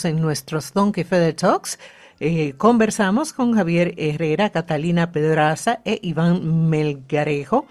En nuestros Donkey Feather Talks conversamos con Javier Herrera, Catalina Pedraza e Iván Melgarejo,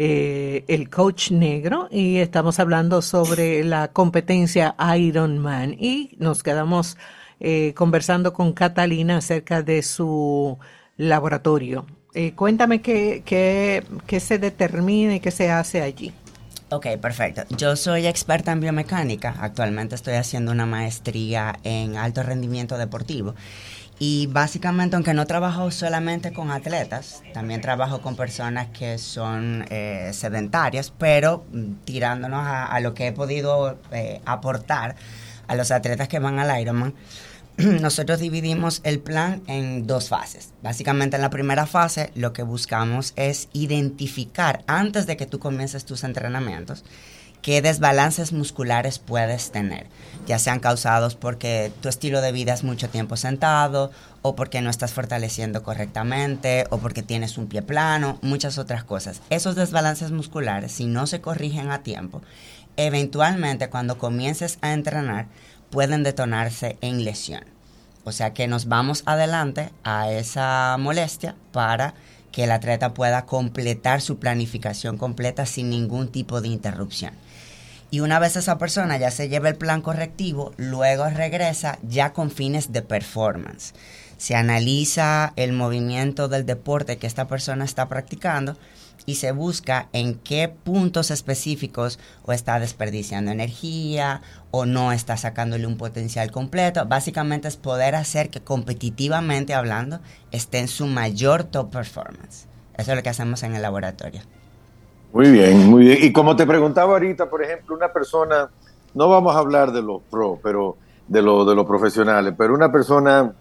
el coach negro, y estamos hablando sobre la competencia Ironman y nos quedamos conversando con Catalina acerca de su laboratorio. Cuéntame qué se determina y qué se hace allí. Ok, perfecto. Yo soy experta en biomecánica. Actualmente estoy haciendo una maestría en alto rendimiento deportivo. Y básicamente, aunque no trabajo solamente con atletas, también trabajo con personas que son sedentarias, pero tirándonos a lo que he podido aportar a los atletas que van al Ironman. Nosotros dividimos el plan en dos fases. Básicamente en la primera fase lo que buscamos es identificar antes de que tú comiences tus entrenamientos qué desbalances musculares puedes tener, ya sean causados porque tu estilo de vida es mucho tiempo sentado o porque no estás fortaleciendo correctamente o porque tienes un pie plano, muchas otras cosas. Esos desbalances musculares, si no se corrigen a tiempo, eventualmente cuando comiences a entrenar pueden detonarse en lesión. O sea que nos vamos adelante a esa molestia para que el atleta pueda completar su planificación completa sin ningún tipo de interrupción. Y una vez esa persona ya se lleva el plan correctivo, luego regresa ya con fines de performance. Se analiza el movimiento del deporte que esta persona está practicando y se busca en qué puntos específicos o está desperdiciando energía o no está sacándole un potencial completo. Básicamente es poder hacer que competitivamente hablando esté en su mayor top performance. Eso es lo que hacemos en el laboratorio. Muy bien, muy bien. Y como te preguntaba ahorita, por ejemplo, una persona, no vamos a hablar de los pro, pero de los profesionales, pero una persona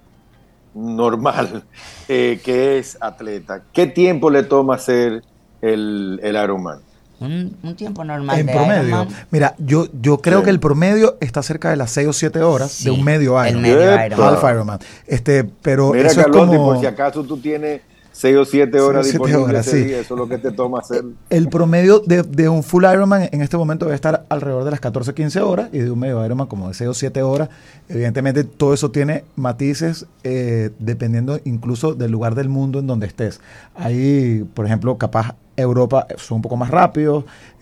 normal que es atleta, ¿qué tiempo le toma hacer el Ironman? Un tiempo normal en de promedio. Ironman. Mira, yo creo que el promedio está cerca de las 6 o 7 horas de un medio Ironman. El medio Ironman. Half Ironman. Pero mira, eso Carlotti, es como... por si acaso tú tienes 6 o 7 horas disponibles ese sí. día, eso es lo que te toma hacer. El promedio de un full Ironman en este momento debe estar alrededor de las 14 15 horas y de un medio Ironman como de 6 o 7 horas. Evidentemente todo eso tiene matices dependiendo incluso del lugar del mundo en donde estés. Ahí, por ejemplo, capaz Europa son un poco más rápidos,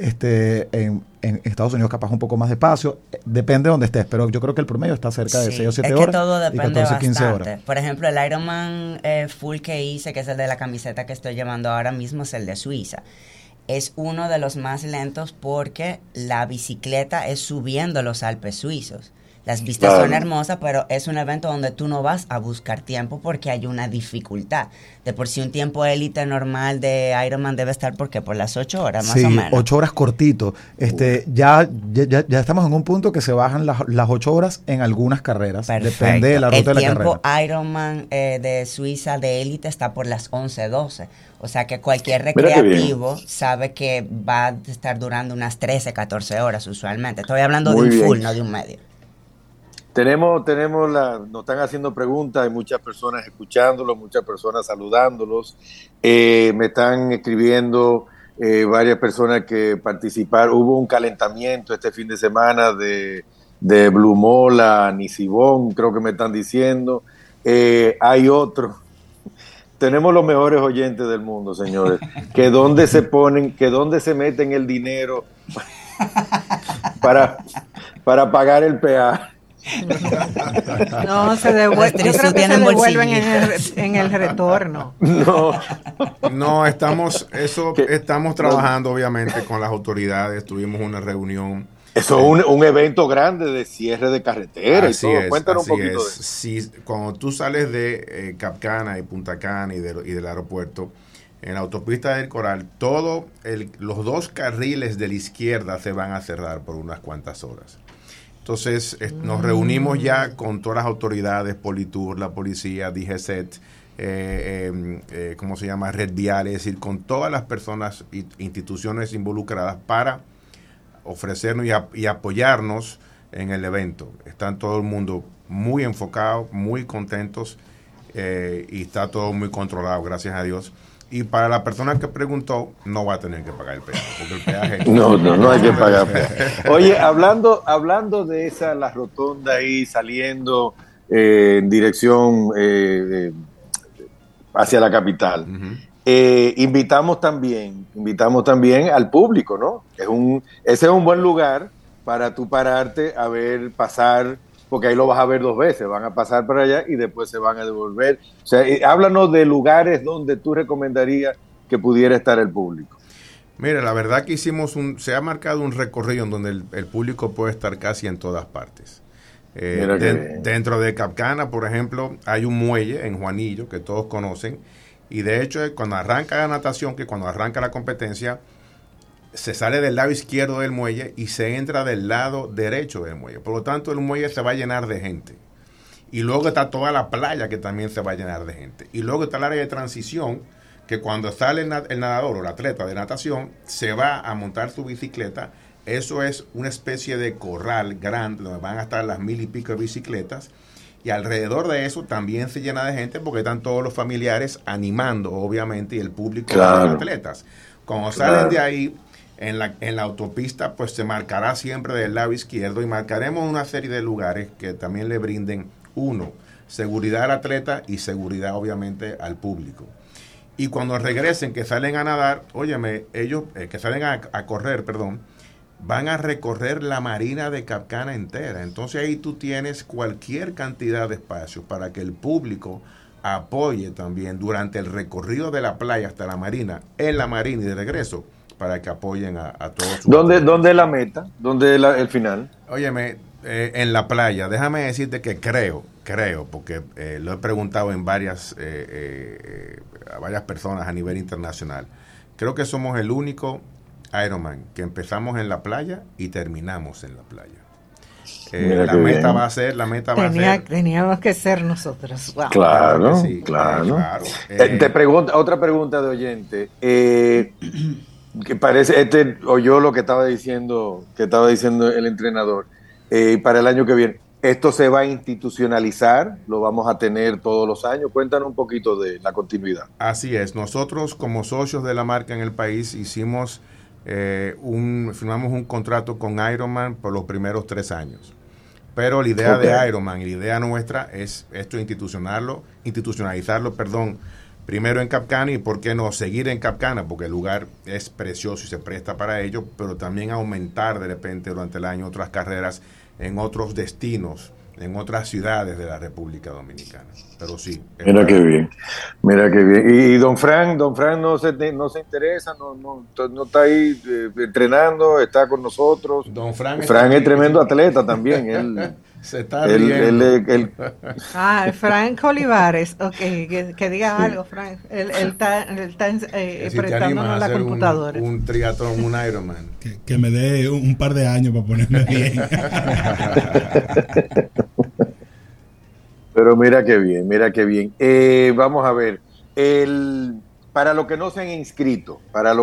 en Estados Unidos capaz un poco más despacio, depende de donde estés, pero yo creo que el promedio está cerca de 6 o 7 horas. Es que todo depende 14, 15 bastante. horas. Por ejemplo, el Ironman full que hice, que es el de la camiseta que estoy llevando ahora mismo, es el de Suiza. Es uno de los más lentos porque la bicicleta es subiendo los Alpes suizos. Las vistas son hermosas, pero es un evento donde tú no vas a buscar tiempo porque hay una dificultad. De por sí un tiempo élite normal de Ironman debe estar porque por las 8 horas más o menos. 8 horas cortito. Ya estamos en un punto que se bajan las 8 horas en algunas carreras. Perfecto. Depende de la ruta de la carrera. El tiempo Ironman de Suiza de élite está por las 11-12. O sea que cualquier recreativo sabe que va a estar durando unas 13-14 horas usualmente. Estoy hablando de un full, no de un medio. Nos están haciendo preguntas, hay muchas personas escuchándolos, muchas personas saludándolos. Me están escribiendo varias personas que participaron. Hubo un calentamiento este fin de semana de Blue Mola, Nisibón, creo que me están diciendo. Hay otro. Tenemos los mejores oyentes del mundo, señores. Que dónde se meten el dinero para pagar el peaje. No, se devuelve. Yo creo que se devuelven en el retorno. No, estamos trabajando obviamente con las autoridades. Tuvimos una reunión. Eso es un evento grande de cierre de carretera y todo. Cuéntanos un poquito de eso. Sí, cuando tú sales de Capcana y Punta Cana y del aeropuerto, en la autopista del Coral, los 2 carriles de la izquierda se van a cerrar por unas cuantas horas. Entonces, nos reunimos ya con todas las autoridades, Politur, la policía, DGCET, ¿cómo se llama? Red Vial, es decir, con todas las personas e instituciones involucradas para ofrecernos y apoyarnos en el evento. Están todo el mundo muy enfocado, muy contentos y está todo muy controlado, gracias a Dios. Y para la persona que preguntó, no va a tener que pagar el peaje, porque el peaje... No hay que pagar peaje. Oye, hablando de esa, la rotonda ahí saliendo en dirección hacia la capital, invitamos también al público, ¿no? Ese es un buen lugar para tú pararte a ver pasar, porque ahí lo vas a ver 2 veces, van a pasar para allá y después se van a devolver. O sea, háblanos de lugares donde tú recomendarías que pudiera estar el público. Mire, la verdad que se ha marcado un recorrido en donde el público puede estar casi en todas partes. Dentro de Capcana, por ejemplo, hay un muelle en Juanillo que todos conocen, y de hecho cuando arranca la natación, que cuando arranca la competencia, se sale del lado izquierdo del muelle y se entra del lado derecho del muelle. Por lo tanto, el muelle se va a llenar de gente. Y luego está toda la playa que también se va a llenar de gente. Y luego está el área de transición, que cuando sale el nadador o el atleta de natación, se va a montar su bicicleta. Eso es una especie de corral grande donde van a estar las 1000 y pico de bicicletas. Y alrededor de eso también se llena de gente porque están todos los familiares animando, obviamente, y el público de los atletas. Cuando salen de ahí, en la autopista, pues se marcará siempre del lado izquierdo y marcaremos una serie de lugares que también le brinden, seguridad al atleta y seguridad, obviamente, al público. Y cuando regresen, que salen a nadar, óyeme, ellos que salen a correr, van a recorrer la marina de Capcana entera. Entonces ahí tú tienes cualquier cantidad de espacio para que el público apoye también durante el recorrido de la playa hasta la marina, en la marina y de regreso, para que apoyen a todos. ¿Dónde es la meta? ¿Dónde es el final? Óyeme, en la playa. Déjame decirte que creo, porque lo he preguntado en a varias personas a nivel internacional. Creo que somos el único Ironman que empezamos en la playa y terminamos en la playa. La meta va a ser... Teníamos que ser nosotros. Wow. Claro, sí, claro. Otra pregunta de oyente. Que parece, oyó lo que estaba diciendo el entrenador. Para el año que viene, ¿esto se va a institucionalizar? ¿Lo vamos a tener todos los años? Cuéntanos un poquito de la continuidad. Así es. Nosotros, como socios de la marca en el país, firmamos un contrato con Ironman por los primeros 3 años. Pero la idea de Ironman y la idea nuestra es esto institucionalizarlo, primero en Capcana y, ¿por qué no?, seguir en Capcana, porque el lugar es precioso y se presta para ello, pero también aumentar de repente durante el año otras carreras en otros destinos, en otras ciudades de la República Dominicana. Pero sí. Mira qué bien. Y don Frank no se interesa, no está ahí entrenando, está con nosotros. Don Frank es tremendo atleta también. Él se está riendo. Frank Olivares, que diga algo, Frank. Él está prestándonos la computadora. Un triatlón, un Ironman. Que me dé un par de años para ponerme bien. Pero mira qué bien. Vamos a ver. Para los que no se han inscrito,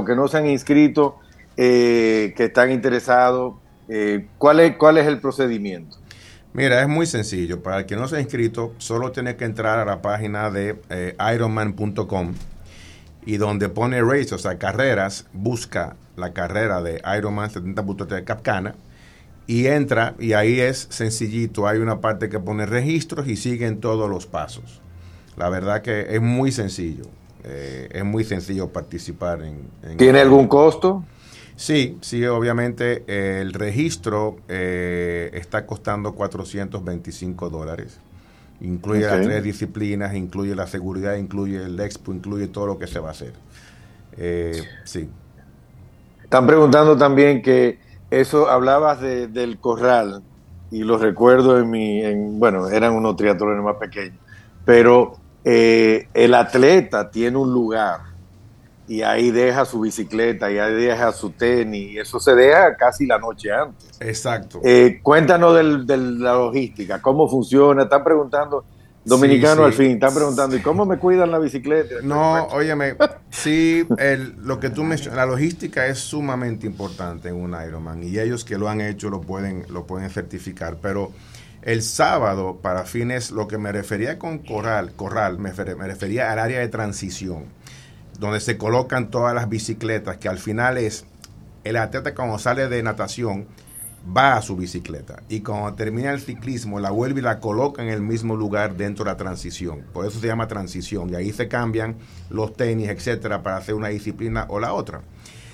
que están interesados, ¿cuál es el procedimiento? Mira, es muy sencillo. Para el que no se ha inscrito, solo tiene que entrar a la página de ironman.com y donde pone race, o sea, carreras, busca la carrera de Ironman 70.3 de Capcana y entra, y ahí es sencillito. Hay una parte que pone registros y siguen todos los pasos. La verdad que es muy sencillo. Es muy sencillo participar en ¿Tiene algún costo? Sí, obviamente el registro está costando $425. Incluye las 3 disciplinas, incluye la seguridad, incluye el expo, incluye todo lo que se va a hacer. Sí. Están preguntando también que eso, hablabas del corral, y lo recuerdo eran unos triatlones más pequeños, pero el atleta tiene un lugar y ahí deja su bicicleta, y ahí deja su tenis, y eso se deja casi la noche antes. Exacto. Cuéntanos de la logística, cómo funciona. Están preguntando, dominicano al fin, están preguntando, ¿y cómo me cuidan la bicicleta? No, óyeme, sí, lo que tú mencionas, la logística es sumamente importante en un Ironman, y ellos que lo han hecho lo pueden certificar, pero el sábado, para fines, lo que me refería con corral, me refería al área de transición, donde se colocan todas las bicicletas, que al final es el atleta cuando sale de natación va a su bicicleta y cuando termina el ciclismo la vuelve y la coloca en el mismo lugar dentro de la transición. Por eso se llama transición, y ahí se cambian los tenis, etcétera, para hacer una disciplina o la otra.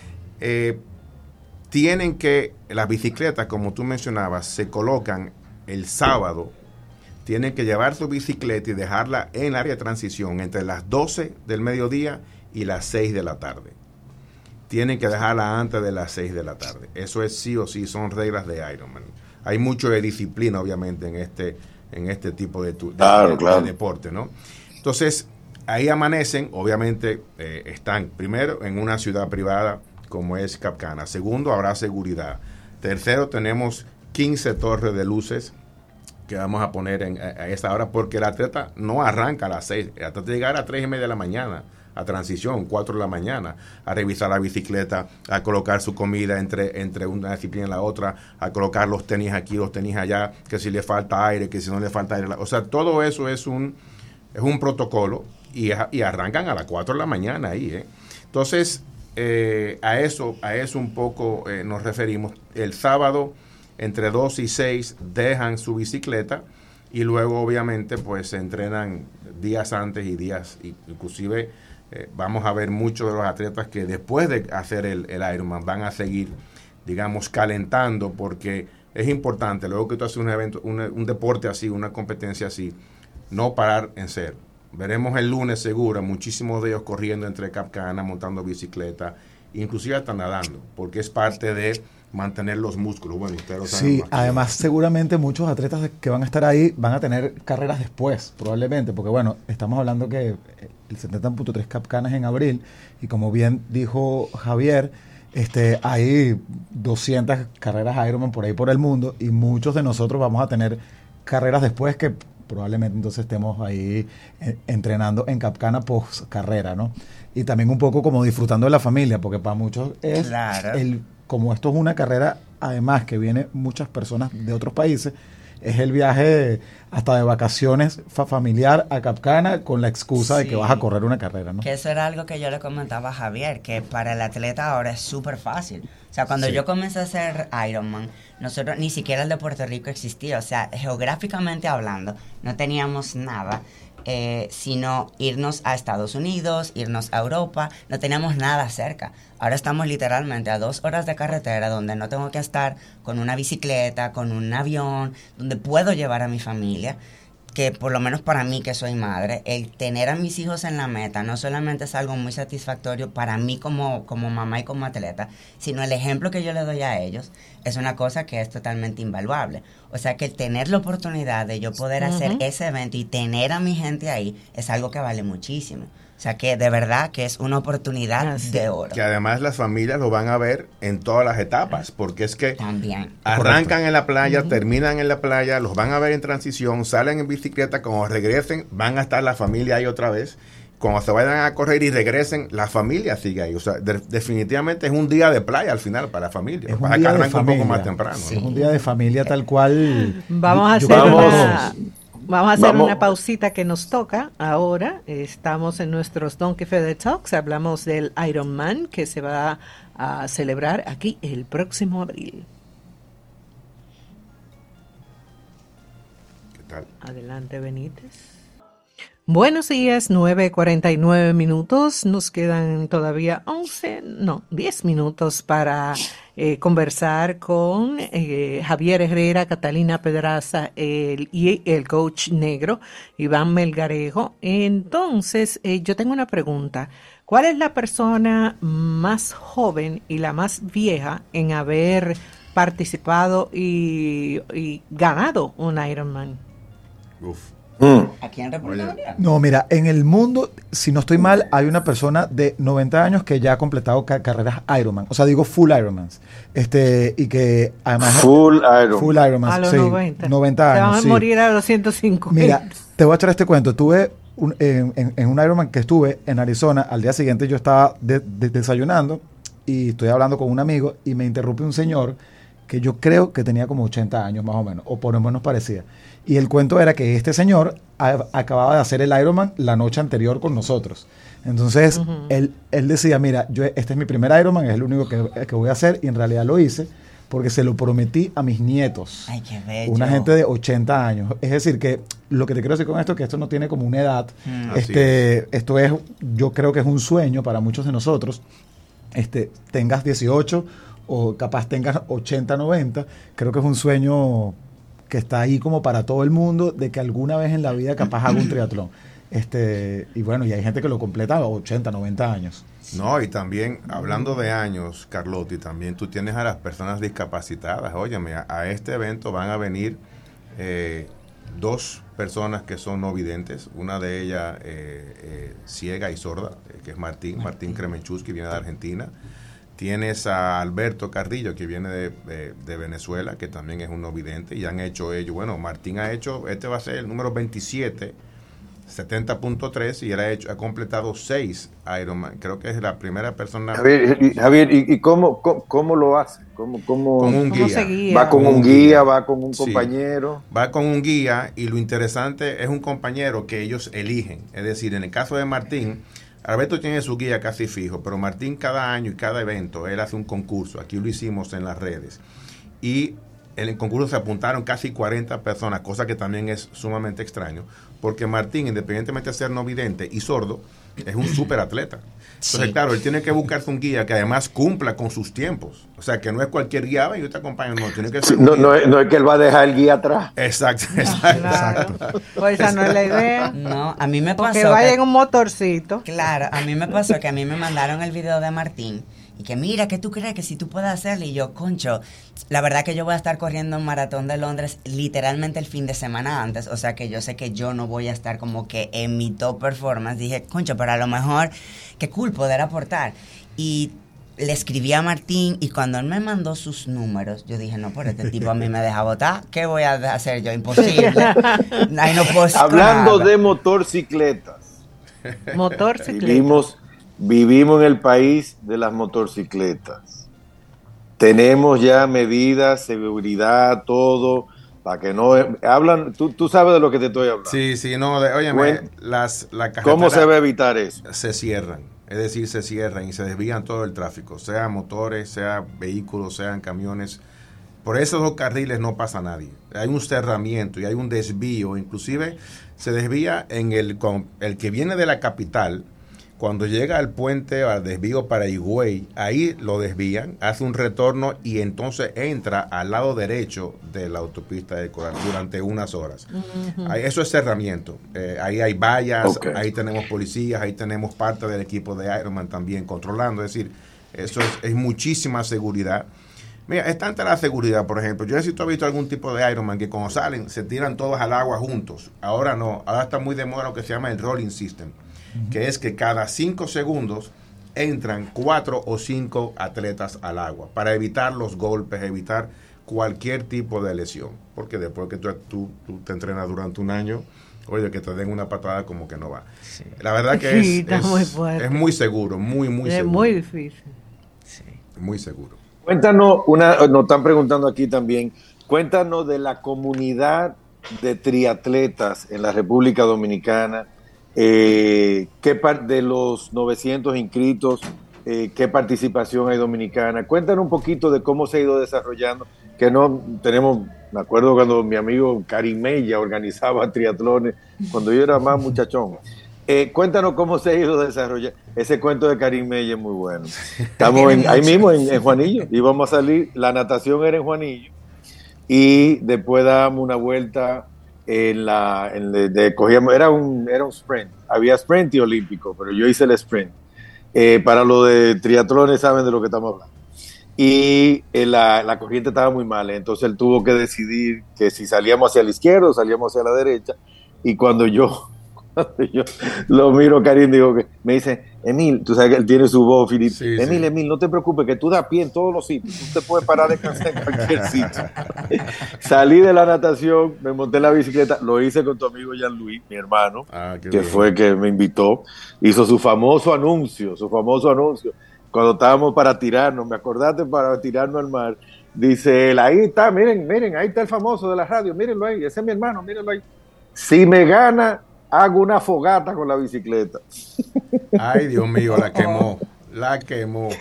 Tienen que, las bicicletas, como tú mencionabas, se colocan el sábado. Tienen que llevar su bicicleta y dejarla en el área de transición entre las 12 del mediodía y las 6 de la tarde. Tienen que dejarla antes de las 6 de la tarde. Eso es sí o sí, son reglas de Ironman. Hay mucho de disciplina, obviamente, en este tipo de deporte, ¿no? Entonces, ahí amanecen, obviamente, están primero en una ciudad privada como es Cap Cana. Segundo, habrá seguridad. Tercero, tenemos 15 torres de luces que vamos a poner a esta hora, porque el atleta no arranca a las 6, el atleta llegar a 3:30 de la mañana, a transición, 4 de la mañana, a revisar la bicicleta, a colocar su comida entre una disciplina y la otra, a colocar los tenis aquí, los tenis allá, que si le falta aire, que si no le falta aire. O sea, todo eso es un protocolo y arrancan a las 4 de la mañana ahí, Entonces, a eso un poco nos referimos. El sábado, entre 2 y 6, dejan su bicicleta y luego, obviamente, pues se entrenan días antes y días, inclusive vamos a ver muchos de los atletas que después de hacer el Ironman van a seguir, digamos, calentando, porque es importante, luego que tú haces un evento, un deporte así, una competencia así, no parar en cero. Veremos el lunes seguro muchísimos de ellos corriendo entre Cap Cana, montando bicicleta, inclusive hasta nadando, porque es parte de mantener los músculos. Bueno, ustedes lo saben. Sí, además seguramente muchos atletas que van a estar ahí van a tener carreras después, probablemente, porque bueno, estamos hablando que el 70.3 Cap Cana es en abril, y como bien dijo Javier, hay 200 carreras Ironman por ahí por el mundo, y muchos de nosotros vamos a tener carreras después que probablemente entonces estemos ahí entrenando en Cap Cana post carrera, ¿no? Y también un poco como disfrutando de la familia, porque para muchos es claro. Como esto es una carrera, además que vienen muchas personas de otros países, es el viaje hasta de vacaciones familiar a Cap Cana con la excusa de que vas a correr una carrera, ¿no? Que eso era algo que yo le comentaba a Javier, que para el atleta ahora es súper fácil. O sea, cuando yo comencé a hacer Ironman, nosotros ni siquiera el de Puerto Rico existía. O sea, geográficamente hablando, no teníamos nada. Sino irnos a Estados Unidos, irnos a Europa, no teníamos nada cerca. Ahora estamos literalmente a 2 horas de carretera, donde no tengo que estar con una bicicleta, con un avión, donde puedo llevar a mi familia, que por lo menos para mí que soy madre, el tener a mis hijos en la meta no solamente es algo muy satisfactorio para mí como mamá y como atleta, sino el ejemplo que yo le doy a ellos es una cosa que es totalmente invaluable. O sea que el tener la oportunidad de yo poder hacer ese evento y tener a mi gente ahí es algo que vale muchísimo. O sea que de verdad que es una oportunidad de oro. Que además las familias lo van a ver en todas las etapas, porque es que también arrancan en la playa, terminan en la playa, los van a ver en transición, salen en bicicleta, cuando regresen van a estar la familia ahí otra vez. Cuando se vayan a correr y regresen, la familia sigue ahí. O sea, definitivamente es un día de playa al final para la familia. Es Para que arranque un poco más temprano. Sí. Es un día de familia tal cual. Vamos a hacer una pausita que nos toca ahora. Estamos en nuestros Donkey Feather Talks. Hablamos del Ironman que se va a celebrar aquí el próximo abril. ¿Qué tal? Adelante, Benítez. Buenos días, 9:49 minutos. Nos quedan todavía 10 minutos para conversar con Javier Herrera, Catalina Pedraza y el coach negro, Iván Melgarejo. Entonces, yo tengo una pregunta. ¿Cuál es la persona más joven y la más vieja en haber participado y ganado un Ironman? Uf. ¿Aquí en República Dominicana? No, mira, en el mundo, si no estoy mal, hay una persona de 90 años que ya ha completado carreras Ironman. O sea, digo full Ironmans. Y que además... Full Ironman. A los sí, 90 años, te van a sí. morir a los 105. Mira, te voy a echar este cuento. Tuve en un Ironman que estuve en Arizona. Al día siguiente yo estaba desayunando y estoy hablando con un amigo y me interrumpe un señor que yo creo que tenía como 80 años más o menos, o por lo menos parecía. Y el cuento era que este señor acababa de hacer el Ironman la noche anterior con nosotros. Entonces, él decía, mira, este es mi primer Ironman, es el único que voy a hacer, y en realidad lo hice porque se lo prometí a mis nietos. Ay, qué bello. Una gente de 80 años. Es decir, que lo que te quiero decir con esto es que esto no tiene como una edad. Esto es, yo creo que es un sueño para muchos de nosotros. Tengas 18 o capaz tengas 80, 90, creo que es un sueño que está ahí como para todo el mundo, de que alguna vez en la vida capaz haga un triatlón. Y bueno, y hay gente que lo completa a 80, 90 años. No, y también, hablando de años, Carlotti, también tú tienes a las personas discapacitadas. Óyeme, a este evento van a venir 2 personas que son no videntes, una de ellas ciega y sorda, que es Martín Kremenchuk, que viene de Argentina. Tienes a Alberto Carrillo, que viene de Venezuela, que también es un no vidente, y han hecho ellos, bueno, Martín ha hecho, este va a ser el número 27, 70.3, y él ha completado 6 Ironman. Creo que es la primera persona. Javier, ¿y cómo lo hace? Con un guía. Va con un guía, va con un compañero. Sí, va con un guía, y lo interesante es un compañero que ellos eligen. Es decir, en el caso de Martín, Alberto tiene su guía casi fijo, pero Martín cada año y cada evento, él hace un concurso. Aquí lo hicimos en las redes. Y en el concurso se apuntaron casi 40 personas, cosa que también es sumamente extraño, porque Martín, independientemente de ser no vidente y sordo, es un súper atleta. Entonces, claro, él tiene que buscarse un guía que además cumpla con sus tiempos. O sea, que no es cualquier guía, yo te acompaño, no, tiene que ser no es que él va a dejar el guía atrás. Exacto. Claro. Pues esa no es la idea. No, a mí me pasó que vaya en un motorcito. Claro, a mí me pasó que a mí me mandaron el video de Martín y que mira, ¿qué tú crees que si tú puedes hacerlo? Y yo, concho, la verdad que yo voy a estar corriendo un maratón de Londres literalmente el fin de semana antes, o sea que yo sé que yo no voy a estar como que en mi top performance. Dije, concho, pero a lo mejor, qué cool poder aportar. Y le escribí a Martín, y cuando él me mandó sus números, yo dije, no, pero este tipo a mí me deja votar, ¿qué voy a hacer yo? Imposible. Ay, no puedo. Hablando de motorcicletas. Vivimos en el país de las motocicletas. Tenemos ya medidas, seguridad, todo, para que no hablan. Tú sabes de lo que te estoy hablando. Sí, no, óyeme, la carretera, ¿cómo se va a evitar eso? Se cierran, es decir, se cierran y se desvían todo el tráfico, sea motores, sea vehículos, sean camiones. Por esos 2 carriles no pasa nadie. Hay un cerramiento y hay un desvío, inclusive se desvía en el que viene de la capital. Cuando llega al puente, al desvío para Higüey, ahí lo desvían, hace un retorno y entonces entra al lado derecho de la autopista del Coral durante unas horas. Ahí, eso es cerramiento. Ahí hay vallas, ahí tenemos policías, ahí tenemos parte del equipo de Ironman también controlando. Es decir, eso es muchísima seguridad. Mira, es tanta la seguridad, por ejemplo. Yo no sé si tú has visto algún tipo de Ironman que cuando salen se tiran todos al agua juntos. Ahora no, ahora está muy de moda lo que se llama el rolling system, que es que cada 5 segundos entran 4 o 5 atletas al agua para evitar los golpes, evitar cualquier tipo de lesión, porque después que tú te entrenas durante un año, oye, que te den una patada como que no va. Sí. La verdad que es muy seguro, muy seguro. Es muy difícil. Sí. Muy seguro. Cuéntanos, nos están preguntando aquí también, cuéntanos de la comunidad de triatletas en la República Dominicana. ¿Qué de los 900 inscritos, qué participación hay dominicana? Cuéntanos un poquito de cómo se ha ido desarrollando, que no tenemos, me acuerdo cuando mi amigo Karim Mella organizaba triatlones, cuando yo era más muchachón. Cuéntanos cómo se ha ido desarrollando. Ese cuento de Karim Mella es muy bueno. Estamos ahí mismo en Juanillo, íbamos a salir, la natación era en Juanillo, y después dábamos una vuelta cogíamos, era un sprint, había sprint y olímpico, pero yo hice el sprint. Para lo de triatlones saben de lo que estamos hablando. Y la corriente estaba muy mal, entonces él tuvo que decidir que si salíamos hacia la izquierda o salíamos hacia la derecha. Y cuando yo lo miro, Karim, digo que me dice, Emil, tú sabes que él tiene su voz, Filipe. Sí, Emil, no te preocupes, que tú das pie en todos los sitios, tú te puedes parar a descansar en cualquier sitio. Salí de la natación, me monté en la bicicleta, lo hice con tu amigo Jean-Louis, mi hermano, que bien. Fue que me invitó, hizo su famoso anuncio, cuando estábamos para tirarnos, me acordaste, para tirarnos al mar, Dice él, ahí está, miren, ahí está el famoso de la radio, mírenlo ahí, ese es mi hermano, mírenlo ahí. Si me gana, hago una fogata con la bicicleta. Ay, Dios mío, la quemó.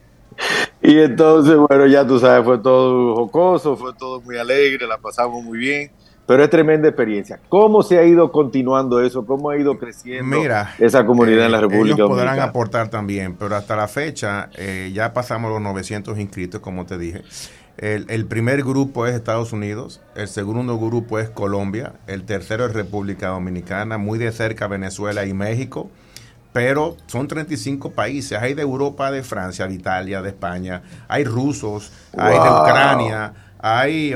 Y entonces, bueno, ya tú sabes, fue todo jocoso, fue todo muy alegre, la pasamos muy bien, pero es tremenda experiencia. ¿Cómo se ha ido continuando eso? ¿Cómo ha ido creciendo esa comunidad en la República Dominicana? Ellos podrán Dominicana? aportar también, pero hasta la fecha ya pasamos los 900 inscritos, como te dije. El primer grupo es Estados Unidos, el segundo grupo es Colombia, el tercero es República Dominicana, muy de cerca Venezuela y México, pero son 35 países, hay de Europa, de Francia, de Italia, de España, hay rusos, hay de Ucrania, hay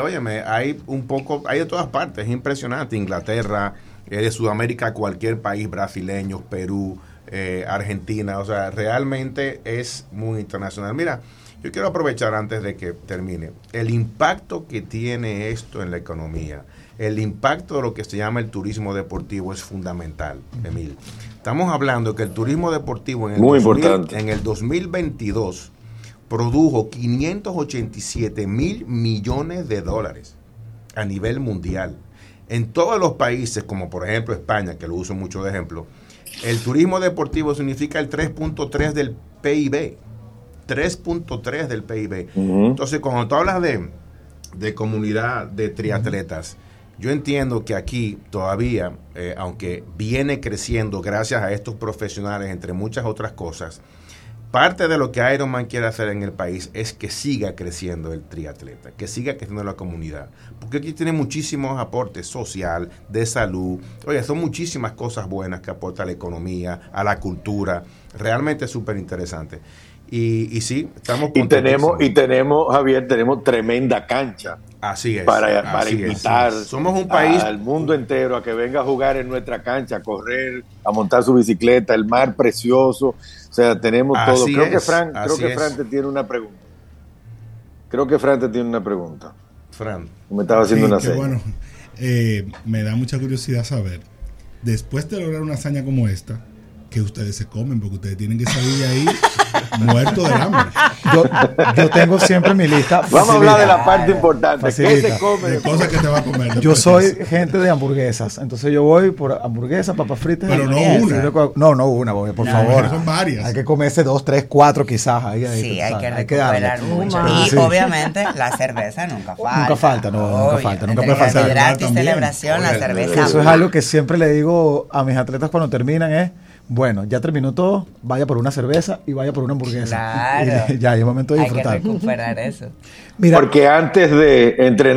de todas partes, es impresionante, Inglaterra, de Sudamérica, cualquier país, brasileños, Perú, Argentina, o sea, realmente es muy internacional. Mira, yo quiero aprovechar antes de que termine el impacto que tiene esto en la economía. El impacto de lo que se llama el turismo deportivo es fundamental, Emil. Estamos hablando que el turismo deportivo en el 2022 produjo 587 mil millones de dólares a nivel mundial. En todos los países, como por ejemplo España, que lo uso mucho de ejemplo, el turismo deportivo significa el 3.3 del PIB. 3.3 del PIB. Entonces, cuando tú hablas de comunidad de triatletas, yo entiendo que aquí todavía, aunque viene creciendo gracias a estos profesionales, entre muchas otras cosas, parte de lo que Ironman quiere hacer en el país es que siga creciendo el triatleta, que siga creciendo la comunidad, porque aquí tiene muchísimos aportes social, de salud, oye, son muchísimas cosas buenas que aporta a la economía, a la cultura, realmente es súper interesante. Y sí, estamos tenemos, Javier, tenemos tremenda cancha. Así es. Para invitar somos un país al mundo entero a que venga a jugar en nuestra cancha, a correr, a montar su bicicleta, el mar precioso. O sea, tenemos todo. Creo que Fran te tiene una pregunta. Fran. Me estaba haciendo una seña. Bueno, me da mucha curiosidad saber, después de lograr una hazaña como esta, que ustedes se comen, porque ustedes tienen que salir de ahí muertos de hambre. Yo tengo siempre mi lista. Vamos a hablar de la parte importante. ¿Qué se come? De cosas que te va a comer. Yo soy gente de hamburguesas, entonces yo voy por hamburguesas, papas fritas. Pero no una. No una, por favor. Son varias. Hay que comerse 2, 3, 4 quizás. Ahí, sí, hay que recuperar mucho. Y obviamente la cerveza nunca falta. Nunca puede faltar. Gratis celebración, la cerveza. Eso es algo que siempre le digo a mis atletas cuando terminan es: bueno, ya terminó todo, vaya por una cerveza y vaya por una hamburguesa. Claro. Y ya, es momento de disfrutar. Hay que recuperar eso. Mira, porque antes de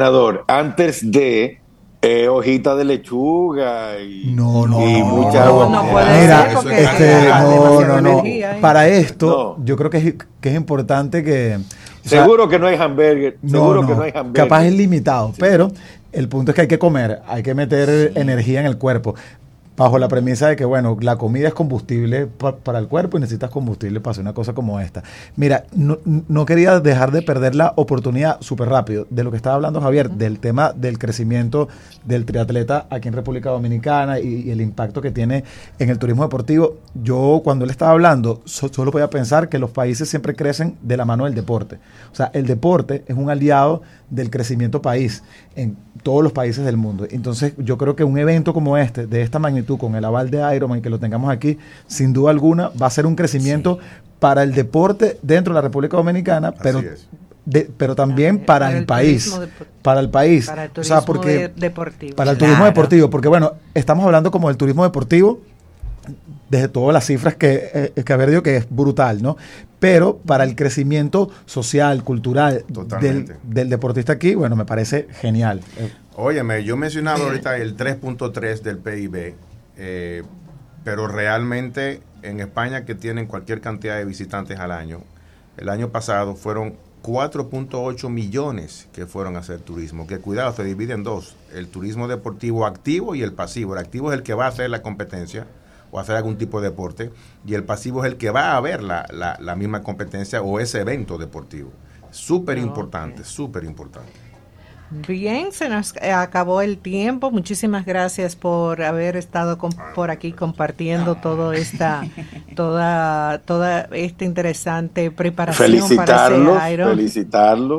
hojita de lechuga y mucha agua. No puede ser, no. Para esto, yo creo que es importante que... Seguro que no hay hamburger. Seguro que no hay hamburger. Capaz es limitado, sí. Pero el punto es que hay que comer, hay que meter energía en el cuerpo. Bajo la premisa de que, bueno, la comida es combustible para el cuerpo y necesitas combustible para hacer una cosa como esta. Mira, no quería dejar de perder la oportunidad súper rápido de lo que estaba hablando Javier, del tema del crecimiento del triatleta aquí en República Dominicana y el impacto que tiene en el turismo deportivo. Yo, cuando él estaba hablando, solo podía pensar que los países siempre crecen de la mano del deporte. O sea, el deporte es un aliado del crecimiento país en todos los países del mundo. Entonces, yo creo que un evento como este, de esta magnitud, con el aval de Ironman, que lo tengamos aquí, sin duda alguna, va a ser un crecimiento para el deporte dentro de la República Dominicana, pero también para el país. Para el país. Para el turismo deportivo. Para el turismo deportivo, porque bueno, estamos hablando como del turismo deportivo, desde todas las cifras que haber dicho que es brutal, ¿no? Pero para el crecimiento social, cultural del deportista aquí, bueno, me parece genial. Óyeme, yo mencionaba ahorita el 3.3 del PIB, pero realmente en España, que tienen cualquier cantidad de visitantes al año, el año pasado fueron 4.8 millones que fueron a hacer turismo, que cuidado, se divide en dos, el turismo deportivo activo y el pasivo. El activo es el que va a hacer la competencia o hacer algún tipo de deporte, y el pasivo es el que va a ver la misma competencia o ese evento deportivo. Súper importante, súper importante. Bien, se nos acabó el tiempo. Muchísimas gracias por haber estado por aquí compartiendo toda esta interesante preparación para ese Iron. Felicitarlos.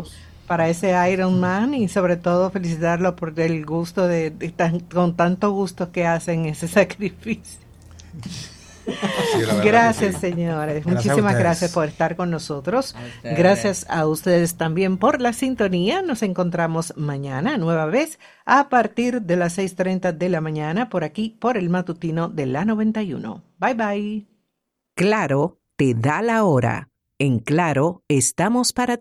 para ese Ironman y sobre todo felicitarlo por el gusto con tanto gusto que hacen ese sacrificio. Gracias, señores. Muchísimas gracias por estar con nosotros. Gracias a ustedes también por la sintonía. Nos encontramos mañana, nueva vez, a partir de las 6:30 de la mañana, por aquí, por el matutino de la 91. Bye, bye. Claro, te da la hora. En Claro, estamos para ti.